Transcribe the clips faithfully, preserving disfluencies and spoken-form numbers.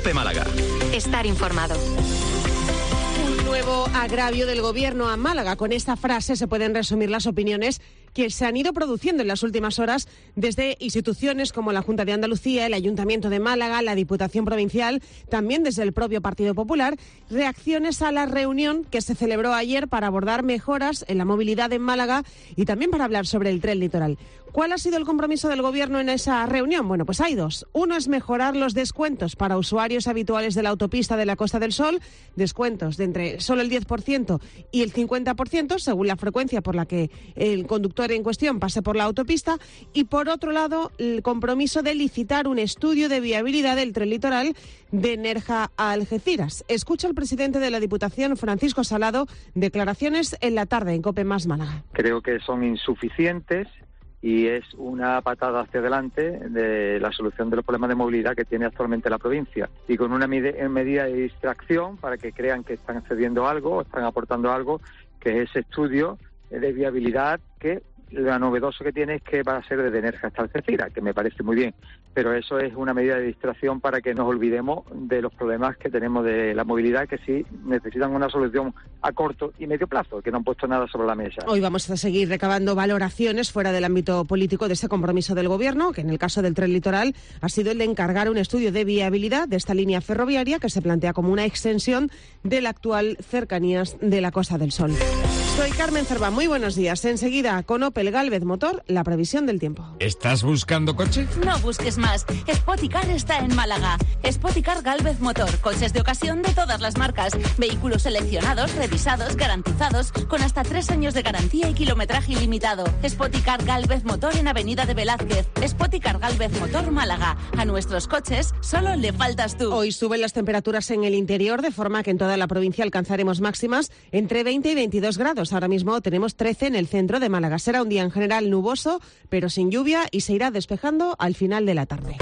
COPE Málaga. Estar informado. Un nuevo agravio del Gobierno a Málaga. Con esta frase se pueden resumir las opiniones que se han ido produciendo en las últimas horas desde instituciones como la Junta de Andalucía, el Ayuntamiento de Málaga, la Diputación Provincial, también desde el propio Partido Popular, reacciones a la reunión que se celebró ayer para abordar mejoras en la movilidad en Málaga y también para hablar sobre el tren litoral. ¿Cuál ha sido el compromiso del Gobierno en esa reunión? Bueno, pues hay dos. Uno es mejorar los descuentos para usuarios habituales de la autopista de la Costa del Sol, descuentos de entre solo el diez por ciento y el cincuenta por ciento, según la frecuencia por la que el conductor en cuestión pase por la autopista. Y por otro lado, el compromiso de licitar un estudio de viabilidad del tren litoral de Nerja a Algeciras. Escucha al presidente de la Diputación, Francisco Salado, declaraciones en la tarde en COPE Más Málaga. Creo que son insuficientes y es una patada hacia adelante de la solución de los problemas de movilidad que tiene actualmente la provincia. Y con una med- medida de distracción para que crean que están cediendo algo o están aportando algo, que es ese estudio de viabilidad que lo novedoso que tiene es que va a ser de Nerja hasta Algeciras, que me parece muy bien, pero eso es una medida de distracción para que nos olvidemos de los problemas que tenemos de la movilidad, que sí necesitan una solución a corto y medio plazo, que no han puesto nada sobre la mesa. Hoy vamos a seguir recabando valoraciones fuera del ámbito político de ese compromiso del Gobierno, que en el caso del tren litoral ha sido el de encargar un estudio de viabilidad de esta línea ferroviaria que se plantea como una extensión de la actual cercanías de la Costa del Sol. Soy Carmen Cervá, muy buenos días. Enseguida, con Opel Gálvez Motor, la previsión del tiempo. ¿Estás buscando coche? No busques más. Spoticar está en Málaga. Spoticar Gálvez Motor. Coches de ocasión de todas las marcas. Vehículos seleccionados, revisados, garantizados, con hasta tres años de garantía y kilometraje ilimitado. Spoticar Gálvez Motor en Avenida de Velázquez. Spoticar Gálvez Motor Málaga. A nuestros coches solo le faltas tú. Hoy suben las temperaturas en el interior, de forma que en toda la provincia alcanzaremos máximas entre veinte y veintidós grados. Ahora mismo tenemos trece en el centro de Málaga. Será un día en general nuboso, pero sin lluvia, y se irá despejando al final de la tarde.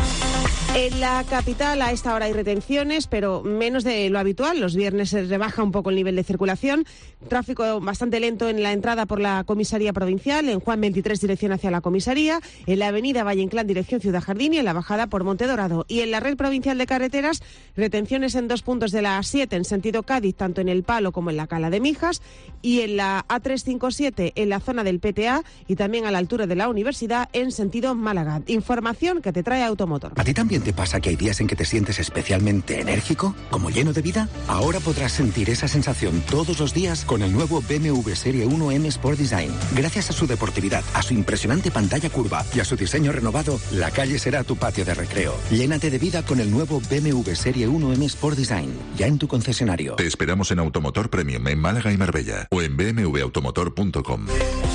En la capital a esta hora hay retenciones, pero menos de lo habitual. Los viernes se rebaja un poco el nivel de circulación. Tráfico bastante lento en la entrada por la comisaría provincial, en Juan veintitrés dirección hacia la comisaría, en la avenida Valle Inclán dirección Ciudad Jardín y en la bajada por Monte Dorado. Y en la red provincial de carreteras, retenciones en dos puntos de la A siete en sentido Cádiz, tanto en El Palo como en la Cala de Mijas, y en la A trescientos cincuenta y siete en la zona del P T A y también a la altura de la Universidad en sentido Málaga. Información que te trae Automotor. ¿A ti también te pasa que hay días en que te sientes especialmente enérgico, como lleno de vida? Ahora podrás sentir esa sensación todos los días con el nuevo B M W Serie uno M Sport Design. Gracias a su deportividad, a su impresionante pantalla curva y a su diseño renovado, la calle será tu patio de recreo. Llénate de vida con el nuevo B M W Serie uno M Sport Design, ya en tu concesionario. Te esperamos en Automotor Premium en Málaga y Marbella o en b m w automotor punto com.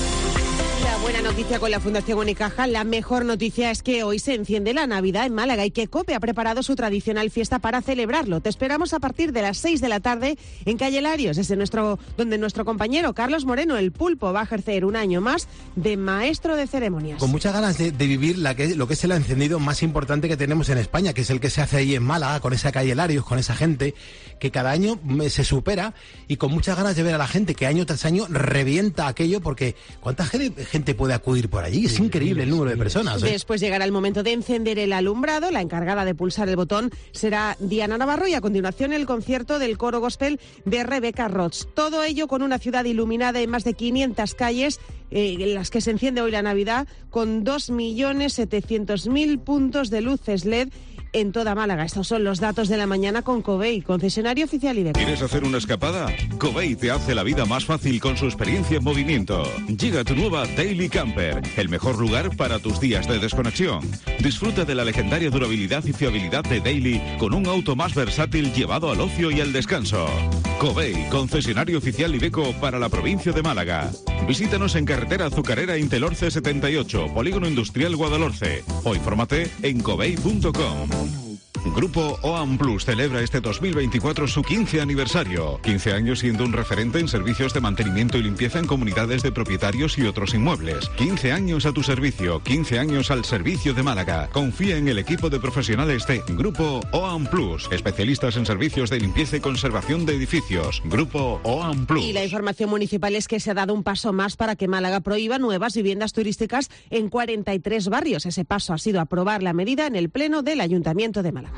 Buena noticia con la Fundación Unicaja. La mejor noticia es que hoy se enciende la Navidad en Málaga y que COPE ha preparado su tradicional fiesta para celebrarlo. Te esperamos a partir de las seis de la tarde en Calle Larios, desde nuestro, donde nuestro compañero Carlos Moreno, el Pulpo, va a ejercer un año más de maestro de ceremonias. Con muchas ganas de, de vivir la que, lo que es el encendido más importante que tenemos en España, que es el que se hace ahí en Málaga, con esa Calle Larios, con esa gente que cada año se supera, y con muchas ganas de ver a la gente que año tras año revienta aquello, porque ¿cuánta gente puede acudir por allí? Es increíble el número de personas, ¿eh? Después llegará el momento de encender el alumbrado. La encargada de pulsar el botón será Diana Navarro, y a continuación el concierto del coro gospel de Rebeca Roch. Todo ello con una ciudad iluminada en más de quinientas calles eh, en las que se enciende hoy la Navidad, con dos millones setecientos mil puntos de luces L E D en toda Málaga. Estos son los datos de la mañana con Covey, concesionario oficial Iveco. ¿Quieres hacer una escapada? Covey te hace la vida más fácil con su experiencia en movimiento. Llega tu nueva Daily Camper, el mejor lugar para tus días de desconexión. Disfruta de la legendaria durabilidad y fiabilidad de Daily con un auto más versátil llevado al ocio y al descanso. Covey, concesionario oficial Iveco para la provincia de Málaga. Visítanos en carretera Azucarera Intelorce setenta y ocho, Polígono Industrial Guadalhorce, o infórmate en covey punto com. Grupo O A M Plus celebra este dos mil veinticuatro su quince aniversario. quince años siendo un referente en servicios de mantenimiento y limpieza en comunidades de propietarios y otros inmuebles. quince años a tu servicio, quince años al servicio de Málaga. Confía en el equipo de profesionales de Grupo O A M Plus, especialistas en servicios de limpieza y conservación de edificios. Grupo O A M Plus. Y la información municipal es que se ha dado un paso más para que Málaga prohíba nuevas viviendas turísticas en cuarenta y tres barrios. Ese paso ha sido aprobar la medida en el Pleno del Ayuntamiento de Málaga.